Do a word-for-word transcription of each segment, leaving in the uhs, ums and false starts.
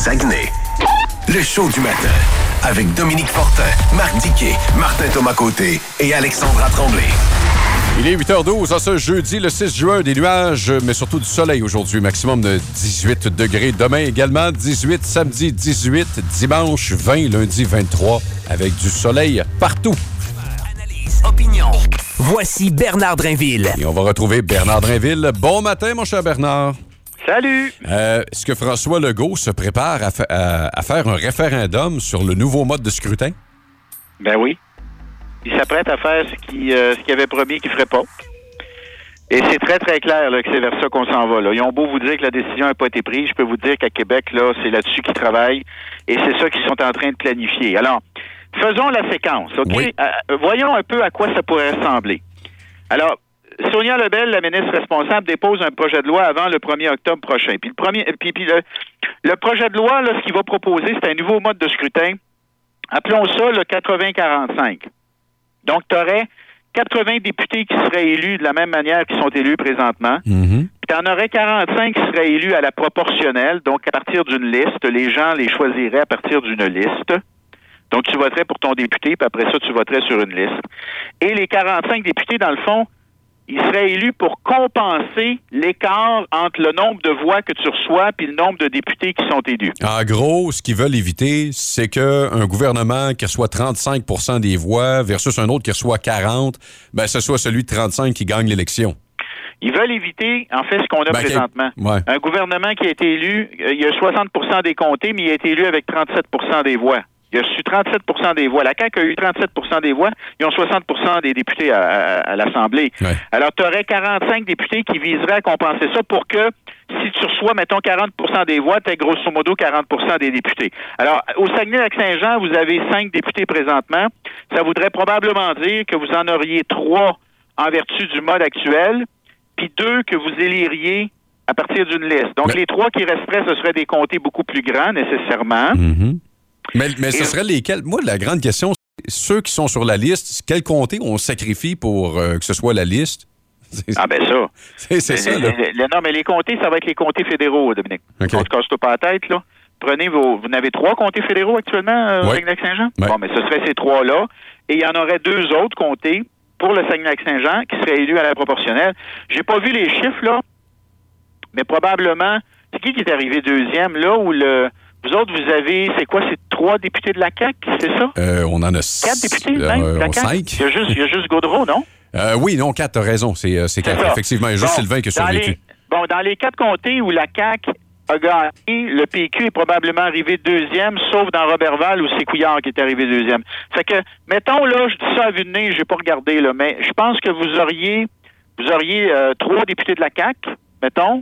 Saguenay. Le show du matin avec Dominique Fortin, Marc Diquet, Martin Thomas-Côté et Alexandra Tremblay. Il est huit heures douze en ce jeudi, le six juin, des nuages, mais surtout du soleil aujourd'hui. Maximum de dix-huit degrés. Demain également, dix-huit, samedi dix-huit, dimanche vingt, lundi vingt-trois, avec du soleil partout. Analyse, opinion. Voici Bernard Drainville. Et on va retrouver Bernard Drainville. Bon matin, mon cher Bernard. Salut! Euh, est-ce que François Legault se prépare à, fa- à, à faire un référendum sur le nouveau mode de scrutin? Ben oui. Il s'apprête à faire ce qu'il euh, ce qu'il avait promis qu'il ferait pas. Et c'est très, très clair là, que c'est vers ça qu'on s'en va. Là. Ils ont beau vous dire que la décision n'a pas été prise, je peux vous dire qu'à Québec, là, c'est là-dessus qu'ils travaillent et c'est ça qu'ils sont en train de planifier. Alors, faisons la séquence, OK? Oui. Euh, voyons un peu à quoi ça pourrait ressembler. Alors, Sonia Lebel, la ministre responsable, dépose un projet de loi avant le premier octobre prochain. Puis le premier, puis, puis le, le projet de loi, là, ce qu'il va proposer, c'est un nouveau mode de scrutin. Appelons ça le quatre-vingts quarante-cinq. Donc, tu aurais quatre-vingts députés qui seraient élus de la même manière qu'ils sont élus présentement. Mm-hmm. Puis tu en aurais quarante-cinq qui seraient élus à la proportionnelle, donc à partir d'une liste. Les gens les choisiraient à partir d'une liste. Donc, tu voterais pour ton député, puis après ça, tu voterais sur une liste. Et les quarante-cinq députés, dans le fond, ils seraient élus pour compenser l'écart entre le nombre de voix que tu reçois puis le nombre de députés qui sont élus. En gros, ce qu'ils veulent éviter, c'est qu'un gouvernement qui reçoit trente-cinq pour cent des voix versus un autre qui reçoit quarante, ben ce soit celui de trente-cinq qui gagne l'élection. Ils veulent éviter, en fait, ce qu'on a Ben, présentement. ouais. Un gouvernement qui a été élu, euh, il y a soixante pour cent des comtés, mais il a été élu avec trente-sept pour cent des voix. Il a reçu trente-sept pour cent des voix. La C A Q a eu trente-sept pour cent des voix. Ils ont soixante pour cent des députés à, à, à l'Assemblée. Ouais. Alors, tu aurais quarante-cinq députés qui viseraient à compenser ça pour que, si tu reçois, mettons, quarante pour cent des voix, tu aies grosso modo quarante pour cent des députés. Alors, au Saguenay-Lac-Saint-Jean, vous avez cinq députés présentement. Ça voudrait probablement dire que vous en auriez trois en vertu du mode actuel, puis deux que vous éliriez à partir d'une liste. Donc, Mais... les trois qui resteraient, ce seraient des comtés beaucoup plus grands, nécessairement. Mm-hmm. Mais, mais ce Et... serait lesquels? Moi, la grande question, c'est ceux qui sont sur la liste, quel comté on sacrifie pour euh, que ce soit la liste? C'est... Ah ben ça. C'est, c'est ça, là. Les, les, non, mais les comtés, ça va être les comtés fédéraux, Dominique. Okay. On se casse pas la tête, là. Prenez vos... Vous n'avez trois comtés fédéraux actuellement euh, oui. au Saguenay-Lac-Saint-Jean? Oui. Bon, mais ce seraient ces trois-là. Et il y en aurait deux autres comtés pour le Saguenay-Lac-Saint-Jean qui seraient élus à la proportionnelle. J'ai pas vu les chiffres, là, mais probablement... C'est qui qui est arrivé deuxième, là, où le... Vous autres, vous avez, c'est quoi, c'est trois députés de la C A Q, c'est ça? Euh, on en a Quatre députés, même, euh, de la C A Q? cinq. Il y a juste, il y a juste Gaudreau, non? Euh, oui, non, quatre, t'as raison. C'est, euh, c'est quatre, ça. effectivement. Il y a juste Bon, Sylvain qui a dans survécu. les- bon, dans les quatre comtés où la C A Q a gagné, le P Q est probablement arrivé deuxième, sauf dans Robertval où c'est Couillard qui est arrivé deuxième. Fait que, mettons, là, je dis ça à vue de nez, j'ai pas regardé, là, mais je pense que vous auriez, vous auriez euh, trois députés de la C A Q, mettons,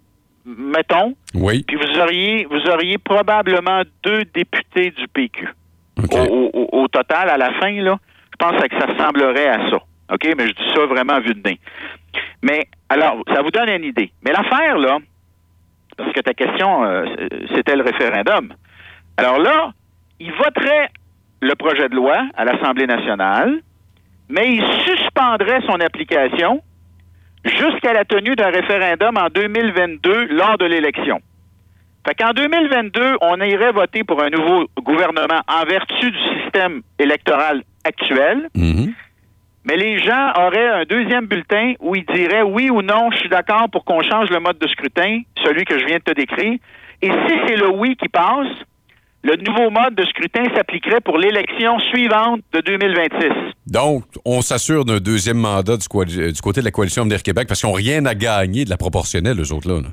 mettons, Oui. puis vous auriez, vous auriez probablement deux députés du P Q. OK. Au, au, au total, à la fin, là, je pense que ça ressemblerait à ça. OK? Mais je dis ça vraiment à vue de nez. Mais, alors, ça vous donne une idée. Mais l'affaire, là, parce que ta question, euh, c'était le référendum. Alors là, il voterait le projet de loi à l'Assemblée nationale, mais il suspendrait son application jusqu'à la tenue d'un référendum en deux mille vingt-deux lors de l'élection. Fait qu'en deux mille vingt-deux, on irait voter pour un nouveau gouvernement en vertu du système électoral actuel, Mm-hmm. mais les gens auraient un deuxième bulletin où ils diraient oui ou non, je suis d'accord pour qu'on change le mode de scrutin, celui que je viens de te décrire. Et si c'est le oui qui passe, le nouveau mode de scrutin s'appliquerait pour l'élection suivante de deux mille vingt-six. Donc, on s'assure d'un deuxième mandat du, co- du côté de la Coalition Avenir Québec parce qu'ils n'ont rien à gagner de la proportionnelle, eux autres-là. Là.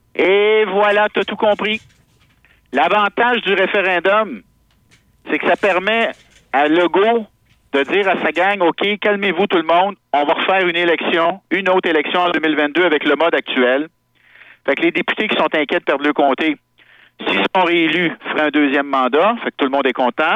Et voilà, tu as tout compris. L'avantage du référendum, c'est que ça permet à Legault de dire à sa gang, OK, calmez-vous tout le monde, on va refaire une élection, une autre élection en deux mille vingt-deux avec le mode actuel. Fait que les députés qui sont inquiets de perdre le comté, s'ils sont réélus, feraient un deuxième mandat, fait que tout le monde est content.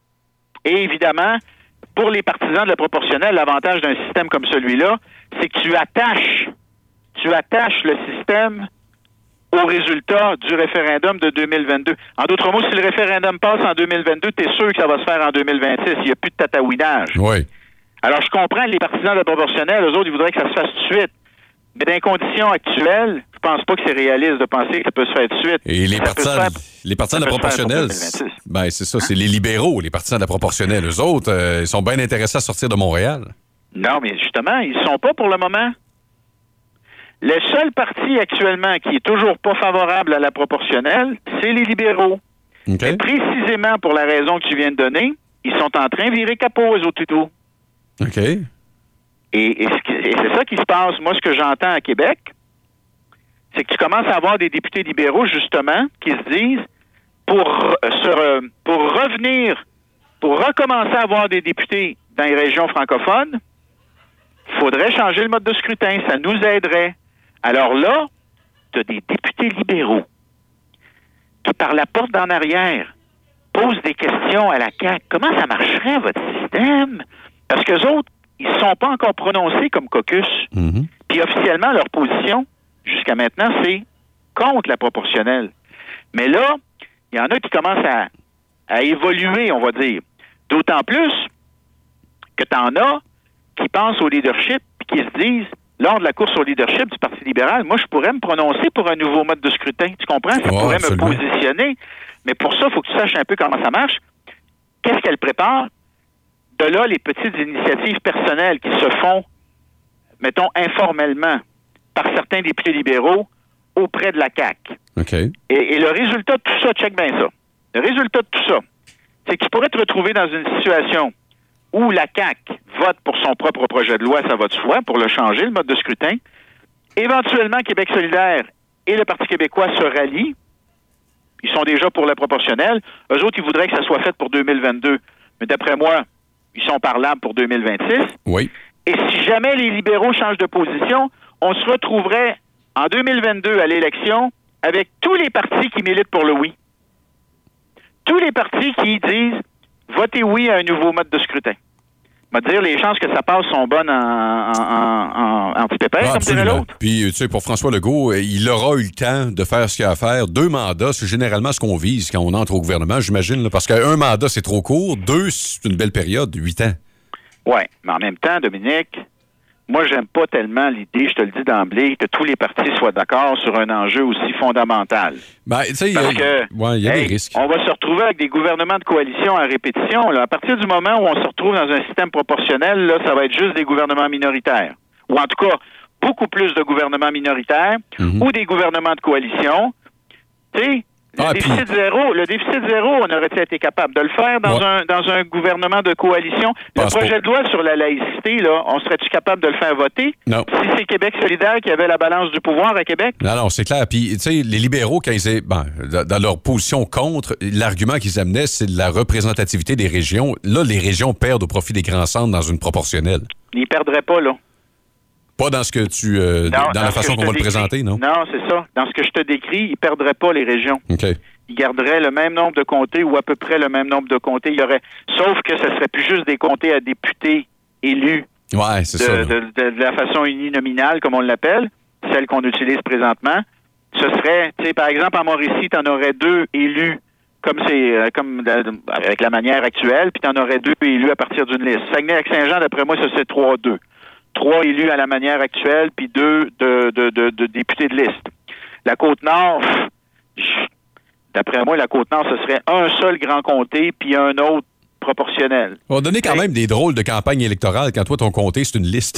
Et évidemment, pour les partisans de la proportionnelle, l'avantage d'un système comme celui-là, c'est que tu attaches, tu attaches le système au résultat du référendum de deux mille vingt-deux. En d'autres mots, si le référendum passe en deux mille vingt-deux, tu es sûr que ça va se faire en deux mille vingt-six. Il n'y a plus de tatouinage. Oui. Alors, je comprends les partisans de la proportionnelle, eux autres, ils voudraient que ça se fasse tout de suite. Mais dans les conditions actuelles, je pense pas que c'est réaliste de penser que ça peut se faire tout de suite. Et les Ça peut se partisans, faire- Les partisans de la proportionnelle, ben, c'est ça, hein? C'est les libéraux, les partisans de la proportionnelle. Eux autres, euh, ils sont bien intéressés à sortir de Montréal. Non, mais justement, ils ne sont pas pour le moment. Le seul parti actuellement qui est toujours pas favorable à la proportionnelle, c'est les libéraux. Okay. Et précisément pour la raison que tu viens de donner, ils sont en train de virer capot, eux autres, tout. OK. Et, et, et c'est ça qui se passe. Moi, ce que j'entends à Québec, c'est que tu commences à avoir des députés libéraux, justement, qui se disent, pour, sur, pour revenir, pour recommencer à avoir des députés dans les régions francophones, il faudrait changer le mode de scrutin. Ça nous aiderait. Alors là, tu as des députés libéraux qui, par la porte d'en arrière, posent des questions à la C A Q. Comment ça marcherait, votre système? Parce qu'eux autres, ils ne sont pas encore prononcés comme caucus. Mm-hmm. Puis officiellement, leur position, jusqu'à maintenant, c'est contre la proportionnelle. Mais là, il y en a qui commencent à, à évoluer, on va dire. D'autant plus que tu en as qui pensent au leadership et qui se disent, lors de la course au leadership du Parti libéral, moi, je pourrais me prononcer pour un nouveau mode de scrutin. Tu comprends? Ça oh, pourrait absolument. me positionner. Mais pour ça, il faut que tu saches un peu comment ça marche. Qu'est-ce qu'elle prépare? De là, les petites initiatives personnelles qui se font, mettons, informellement, par certains députés libéraux auprès de la C A Q. Okay. Et, et le résultat de tout ça, check bien ça. Le résultat de tout ça, c'est que tu pourrais te retrouver dans une situation où la C A Q vote pour son propre projet de loi, ça va de soi, pour le changer, le mode de scrutin. Éventuellement, Québec solidaire et le Parti québécois se rallient. Ils sont déjà pour la proportionnelle. Eux autres, ils voudraient que ça soit fait pour deux mille vingt-deux. Mais d'après moi, ils sont parlables pour deux mille vingt-six. Oui. Et si jamais les libéraux changent de position, on se retrouverait en deux mille vingt-deux à l'élection avec tous les partis qui militent pour le oui. Tous les partis qui disent « Votez oui à un nouveau mode de scrutin ». On va dire, les chances que ça passe sont bonnes en, en, en, en petit pépère, ah, comme dirait l'autre. Puis, tu sais, pour François Legault, il aura eu le temps de faire ce qu'il a à faire. Deux mandats, c'est généralement ce qu'on vise quand on entre au gouvernement, j'imagine, là, parce qu'un mandat, c'est trop court. Deux, c'est une belle période, huit ans. Oui, mais en même temps, Dominique, moi, j'aime pas tellement l'idée, je te le dis d'emblée, que tous les partis soient d'accord sur un enjeu aussi fondamental. Ben, tu sais, il y a, ouais, y a hey, des risques. On va se retrouver avec des gouvernements de coalition à répétition. Là. À partir du moment où on se retrouve dans un système proportionnel, là, ça va être juste des gouvernements minoritaires. Ou en tout cas, beaucoup plus de gouvernements minoritaires mm-hmm. ou des gouvernements de coalition. Tu sais, le, ah, déficit puis... zéro, le déficit zéro, on aurait-il été capable de le faire dans, ouais. un, dans un gouvernement de coalition? Le Pense projet pas. de loi sur la laïcité, là, on serait-tu capable de le faire voter? Non. Si c'est Québec solidaire qui avait la balance du pouvoir à Québec? Non, non, c'est clair. Puis, tu sais, les libéraux, quand ils étaient, ben, dans leur position contre, l'argument qu'ils amenaient, c'est de la représentativité des régions. Là, les régions perdent au profit des grands centres dans une proportionnelle. Ils ne perdraient pas, là. Pas dans ce que tu euh, non, dans, dans la façon qu'on va décris. le présenter, non? Non, c'est ça. Dans ce que je te décris, ils ne perdraient pas les régions. OK. Ils garderaient le même nombre de comtés ou à peu près le même nombre de comtés. Il y aurait, sauf que ce serait plus juste des comtés à députés élus ouais, c'est de, ça, de, de, de la façon uninominale, comme on l'appelle, celle qu'on utilise présentement. Ce serait, tu sais, par exemple, en Mauricie, tu en aurais deux élus comme c'est euh, comme euh, avec la manière actuelle, puis tu en aurais deux élus à partir d'une liste. Saguenay-Lac-Saint-Jean, d'après moi, ça c'est trois deux. Trois élus à la manière actuelle, puis deux de, de, de, de députés de liste. La Côte-Nord, d'après moi, la Côte-Nord, ce serait un seul grand comté, puis un autre proportionnel. On va donner quand Et, même des drôles de campagne électorale quand toi, ton comté, c'est une liste.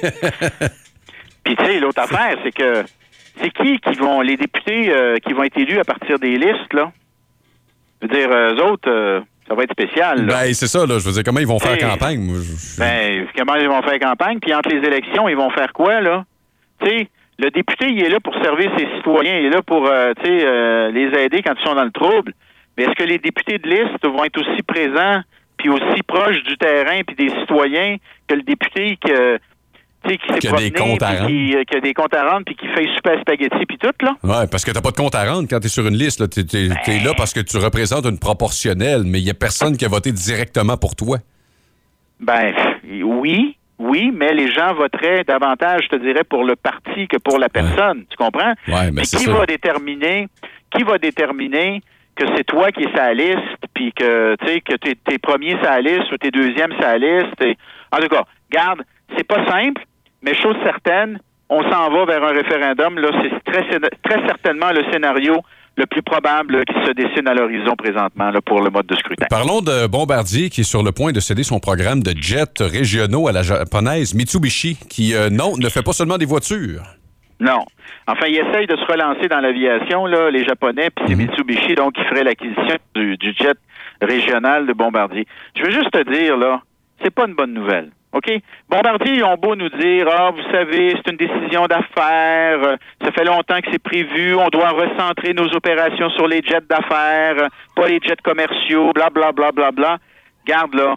Puis, tu sais, l'autre affaire, c'est que c'est qui qui vont, les députés euh, qui vont être élus à partir des listes, là? Je veux dire, eux autres... Euh, ça va être spécial, là. Ben, c'est ça, là. Je veux dire, comment ils vont faire hey, campagne? Moi, je... Ben, comment ils vont faire campagne? Puis entre les élections, ils vont faire quoi, là? Tu sais, le député, il est là pour servir ses citoyens. Il est là pour, euh, tu sais, euh, les aider quand ils sont dans le trouble. Mais est-ce que les députés de liste vont être aussi présents puis aussi proches du terrain puis des citoyens que le député que... Tu sais, qui s'est promené, qui, qui a des comptes à rendre, puis qui fait super spaghetti, puis tout, là. Oui, parce que t'as pas de compte à rendre quand t'es sur une liste, là. T'es, t'es, ben... t'es là parce que tu représentes une proportionnelle, mais il y a personne qui a voté directement pour toi. Ben, oui, oui, mais les gens voteraient davantage, je te dirais, pour le parti que pour la personne, ouais. Tu comprends? Oui, mais mais c'est qui ça. va déterminer, qui va déterminer que c'est toi qui es sur la liste, puis que, tu sais, que t'es, t'es premier sur la liste ou t'es deuxième sur la liste. Et... En tout cas, garde, c'est pas simple, mais chose certaine, on s'en va vers un référendum. Là, c'est très, très certainement le scénario le plus probable là, qui se dessine à l'horizon présentement là, pour le mode de scrutin. Parlons de Bombardier qui est sur le point de céder son programme de jets régionaux à la japonaise Mitsubishi qui, euh, non, ne fait pas seulement des voitures. Non. Enfin, ils essayent de se relancer dans l'aviation, là, les Japonais, puis c'est mm-hmm. Mitsubishi, donc, qui ferait l'acquisition du, du jet régional de Bombardier. Je veux juste te dire, là, c'est pas une bonne nouvelle. OK? Bombardier, ils ont beau nous dire, ah, vous savez, c'est une décision d'affaires, euh, ça fait longtemps que c'est prévu, on doit recentrer nos opérations sur les jets d'affaires, euh, pas les jets commerciaux, bla, bla, bla, bla, bla. Garde, là.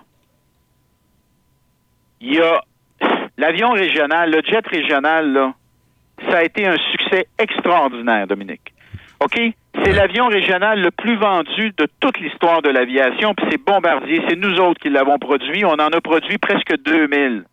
Il y a l'avion régional, le jet régional, là, ça a été un succès extraordinaire, Dominique. OK? C'est l'avion régional le plus vendu de toute l'histoire de l'aviation, puis c'est Bombardier, c'est nous autres qui l'avons produit. On en a produit presque deux mille.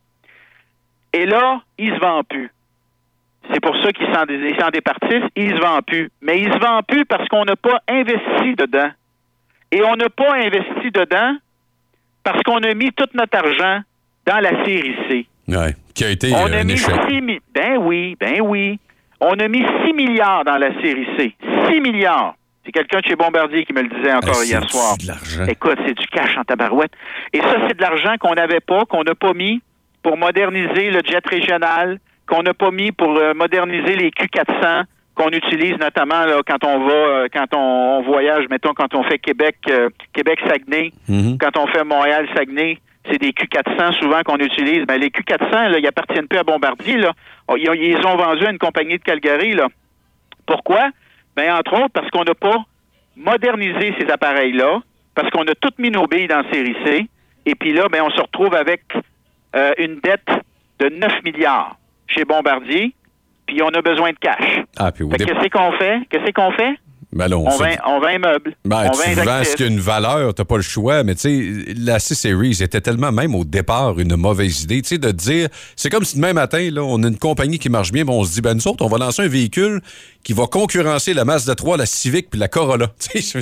Et là, il se vend plus. C'est pour ça qu'ils s'en, ils s'en départissent, il se vend plus. Mais il se vend plus parce qu'on n'a pas investi dedans. Et on n'a pas investi dedans parce qu'on a mis tout notre argent dans la série C. Ouais, qui a été on euh, a un mis échec. six, ben oui, ben oui. On a mis six milliards dans la série C. six milliards. C'est quelqu'un de chez Bombardier qui me le disait encore ah, hier soir. C'est de l'argent. Écoute, c'est du cash en tabarouette. Et ça, c'est de l'argent qu'on n'avait pas, qu'on n'a pas mis pour moderniser le jet régional, qu'on n'a pas mis pour euh, moderniser les Q quatre cents qu'on utilise notamment là, quand on va, euh, quand on, on voyage, mettons, quand on fait Québec, euh, Québec-Saguenay, Mm-hmm. quand on fait Montréal-Saguenay, c'est des Q quatre cents souvent qu'on utilise. Ben, les Q quatre cents, là, ils appartiennent plus à Bombardier. Là. Ils, ils les ont vendus à une compagnie de Calgary. Là. Pourquoi? Ben, entre autres, parce qu'on n'a pas modernisé ces appareils-là, parce qu'on a toutes mis nos billes dans la série C, et puis là, ben, on se retrouve avec euh, une dette de neuf milliards chez Bombardier, puis on a besoin de cash. Ah, puis fait que qu'est-ce qu'on fait? Qu'est-ce qu'on fait? Ben là, on, on, se... vend, on vend un meuble. Ben, on tu vend vends ce qui a une valeur, t'as pas le choix, mais tu sais, la C-Series était tellement, même au départ, une mauvaise idée, tu sais, de dire, c'est comme si demain matin, là, on a une compagnie qui marche bien, ben on se dit, ben nous autres, on va lancer un véhicule qui va concurrencer la Mazda trois, la Civic puis la Corolla. Tu sais,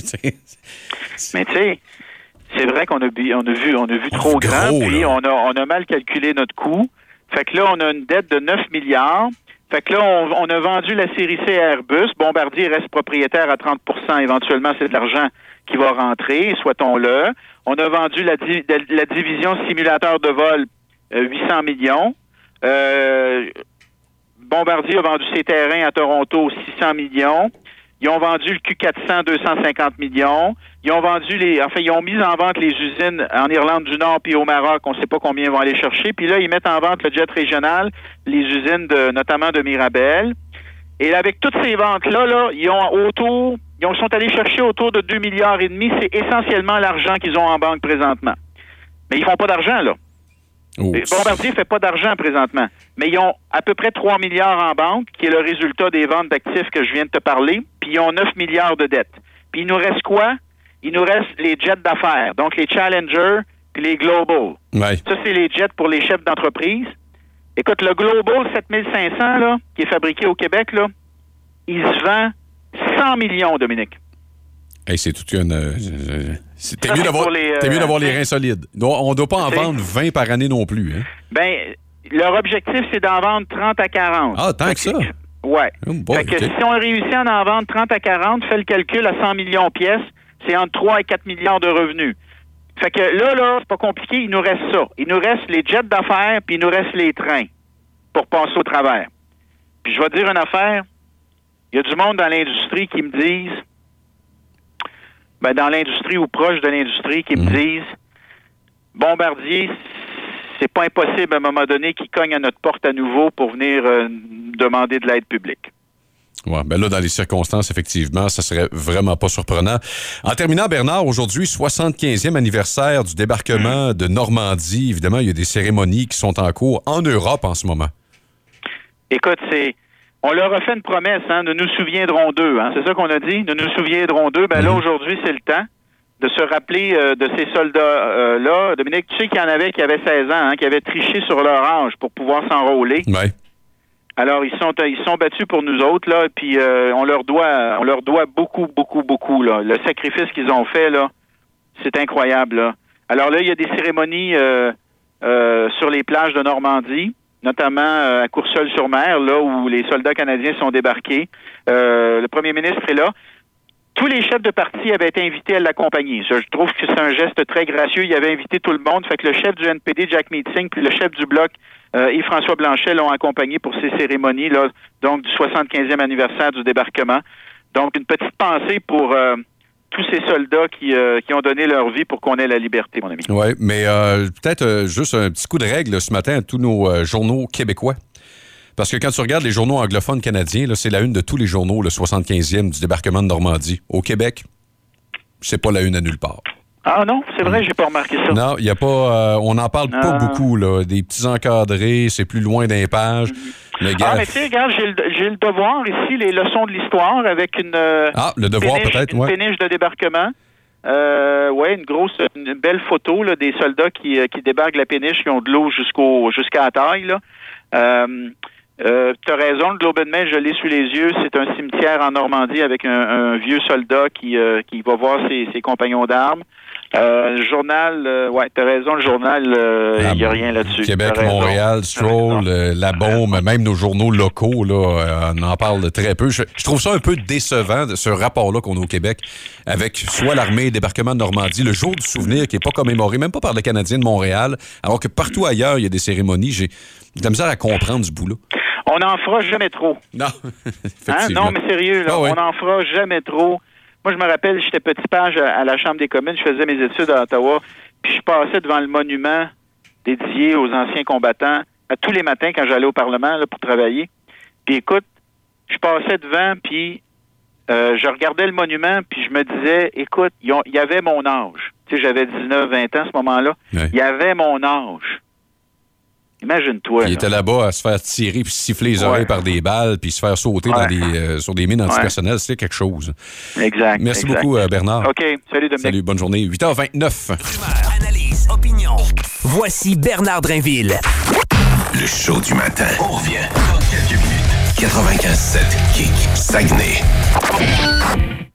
mais tu sais, c'est vrai qu'on a, on a vu, on a vu on trop grand, gros, puis on a, on a mal calculé notre coût. Fait que là, on a une dette de neuf milliards. Fait que là, on, on a vendu la série C à Airbus. Bombardier reste propriétaire à trente pour cent. Éventuellement, c'est de l'argent qui va rentrer, souhaitons-le. On a vendu la, la, la division simulateur de vol euh, huit cents millions. Euh, Bombardier a vendu ses terrains à Toronto six cents millions. Ils ont vendu le Q quatre cents deux cent cinquante millions. Ils ont vendu les, enfin, ils ont mis en vente les usines en Irlande du Nord puis au Maroc. On ne sait pas combien ils vont aller chercher. Puis là, ils mettent en vente le jet régional, les usines de, notamment de Mirabel. Et avec toutes ces ventes-là, là, ils ont autour, ils sont allés chercher autour de deux milliards et demi. C'est essentiellement l'argent qu'ils ont en banque présentement. Mais ils font pas d'argent, là. Oups. Bombardier fait pas d'argent présentement, mais ils ont à peu près trois milliards en banque, qui est le résultat des ventes d'actifs que je viens de te parler, puis ils ont neuf milliards de dettes. Puis il nous reste quoi? Il nous reste les jets d'affaires, donc les Challenger puis les Global. Ouais. Ça, c'est les jets pour les chefs d'entreprise. Écoute, le Global sept mille cinq cents, là, qui est fabriqué au Québec, là, il se vend cent millions, Dominique. Hey, c'est toute une... Euh, c'est, t'es, mieux d'avoir, les, euh, t'es mieux d'avoir les reins solides. On ne doit pas en c'est... vendre vingt par année non plus. Hein? Ben, leur objectif, c'est d'en vendre trente à quarante. Ah, tant fait que ça? Ouais. Oh boy, fait que okay. si on réussit à en vendre trente à quarante, fais le calcul à cent millions de pièces, c'est entre trois et quatre milliards de revenus. Fait que là, là, c'est pas compliqué, il nous reste ça. Il nous reste les jets d'affaires, puis il nous reste les trains pour passer au travers. Puis je vais te dire une affaire, il y a du monde dans l'industrie qui me disent, ben dans l'industrie ou proche de l'industrie, qui mmh. me disent, Bombardier, c'est pas impossible à un moment donné qu'ils cognent à notre porte à nouveau pour venir euh, demander de l'aide publique. Ouais, ben là, dans les circonstances, effectivement, ça serait vraiment pas surprenant. En terminant, Bernard, aujourd'hui, soixante-quinzième anniversaire du débarquement mmh. de Normandie. Évidemment, il y a des cérémonies qui sont en cours en Europe en ce moment. Écoute, c'est... On leur a fait une promesse, hein, nous nous souviendrons d'eux. Hein, c'est ça qu'on a dit, nous nous souviendrons d'eux. Ben mmh. là, aujourd'hui, c'est le temps de se rappeler euh, de ces soldats-là. Euh, Dominique, tu sais qu'il y en avait qui avaient seize ans, hein, qui avaient triché sur leur âge pour pouvoir s'enrôler. Ouais. Alors, ils sont ils sont battus pour nous autres, là, puis euh, on leur doit on leur doit beaucoup, beaucoup, beaucoup, là. Le sacrifice qu'ils ont fait, là, c'est incroyable, là. Alors là, il y a des cérémonies euh, euh, sur les plages de Normandie, notamment euh, à Courseulles-sur-Mer, là, où les soldats canadiens sont débarqués. Euh, le premier ministre est là. tous les chefs de parti avaient été invités à l'accompagner. Ça, je trouve que c'est un geste très gracieux. Il avait invité tout le monde. Fait que le chef du N P D, Jack Meeting, puis le chef du Bloc, euh, Yves-François Blanchet, l'ont accompagné pour ces cérémonies, là, donc du soixante-quinzième anniversaire du débarquement. Donc, une petite pensée pour euh, tous ces soldats qui, euh, qui ont donné leur vie pour qu'on ait la liberté, mon ami. Oui, mais euh, peut-être euh, juste un petit coup de règle là, ce matin à tous nos euh, journaux québécois. Parce que quand tu regardes les journaux anglophones canadiens, là, c'est la une de tous les journaux, le soixante-quinzième du débarquement de Normandie. Au Québec, c'est pas la une à nulle part. Ah non, c'est vrai, j'ai pas remarqué ça. Non, il y a pas, euh, on n'en parle ah. pas beaucoup, là. Des petits encadrés, c'est plus loin d'un page. Mais gars, ah, mais tu sais, regarde, j'ai le, j'ai le devoir ici, les leçons de l'histoire avec une, ah, le devoir péniche, peut-être, une ouais. péniche de débarquement. Euh, ouais, une grosse, une belle photo là, des soldats qui, qui débarquent la péniche, qui ont de l'eau jusqu'au jusqu'à la taille. Là. Euh, euh, tu as raison, le Globe and Mail, je l'ai sous les yeux. C'est un cimetière en Normandie avec un, un vieux soldat qui, euh, qui va voir ses, ses compagnons d'armes. Euh, le journal, euh, ouais, t'as raison, le journal, il euh, n'y a rien là-dessus. Québec, Montréal, Stroll, euh, La Bombe, même nos journaux locaux, là, euh, on en parle très peu. Je, je trouve ça un peu décevant, ce rapport-là qu'on a au Québec, avec soit l'armée et le débarquement de Normandie, le jour du souvenir qui n'est pas commémoré, même pas par le Canadien de Montréal, alors que partout ailleurs, il y a des cérémonies. J'ai de la misère à comprendre ce bout-là. On n'en fera jamais trop. Non, hein? Non, mais sérieux, là, ah ouais. On n'en fera jamais trop. Moi, je me rappelle, j'étais petit page à la Chambre des communes, je faisais mes études à Ottawa, puis je passais devant le monument dédié aux anciens combattants à tous les matins quand j'allais au Parlement là, pour travailler. Puis écoute, je passais devant, puis euh, je regardais le monument, puis je me disais, écoute, il y avait mon âge. Tu sais, j'avais dix-neuf vingt ans à ce moment-là. Il y avait mon âge. Imagine-toi. Il là. était là-bas à se faire tirer puis siffler les ouais. oreilles par des balles puis se faire sauter ouais. dans des, euh, sur des mines antipersonnelles. Ouais. C'était quelque chose. Exact. Merci exact. beaucoup, euh, Bernard. OK. Salut, Dominique. Salut, bonne journée. huit heures vingt-neuf. Rumeur, analyse, opinion. Voici Bernard Drainville. Le show du matin. On revient dans quelques minutes. quatre-vingt-quinze sept Kick Saguenay.